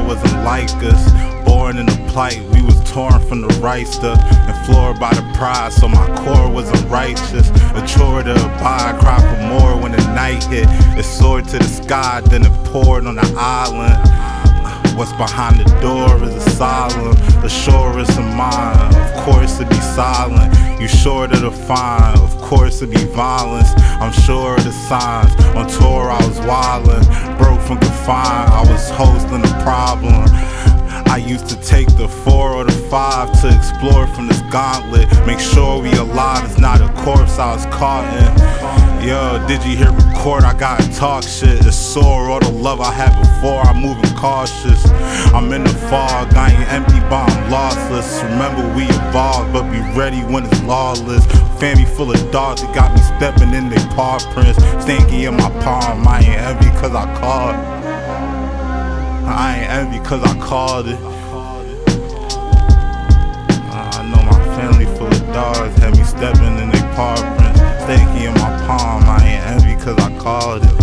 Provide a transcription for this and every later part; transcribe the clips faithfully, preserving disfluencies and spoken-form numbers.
wasn't like us. Born in the plight, we was torn from the right stuff and floored by the pride, so my core wasn't righteous. A chore to abide, cry for more when the night hit. It soared to the sky, then it poured on the island. What's behind the door is asylum. The shore is a mine, of course it be silent. You sure to define, of course it be violence. I'm sure of the signs. On tour I was wildin', broke from confined. I was hosting a problem. I used to take the four or the five to explore from this gauntlet. Make sure we alive, it's not a corpse I was caught in. Yo, did you hear record? I gotta talk shit. It's sore, all the love I had before, I'm moving cautious. I'm in the fog, I ain't empty but I'm lossless. Remember we evolved, but be ready when it's lawless. Family full of dogs that got me stepping in their paw prints. Stanky in my palm, I ain't envy cause I called. I ain't envy cause I called it. I know my family full of dogs had me stepping in their paw prints. Stanky in my palm, I ain't envy cause I called it.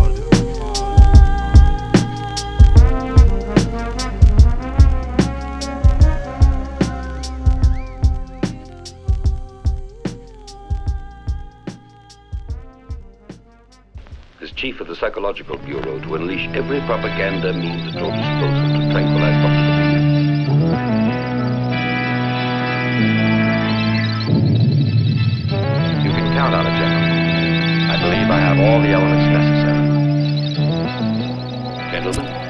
As chief of the Psychological Bureau, to unleash every propaganda means at your disposal to tranquilize populations. You can count on it, General. I believe I have all the elements necessary. Gentlemen?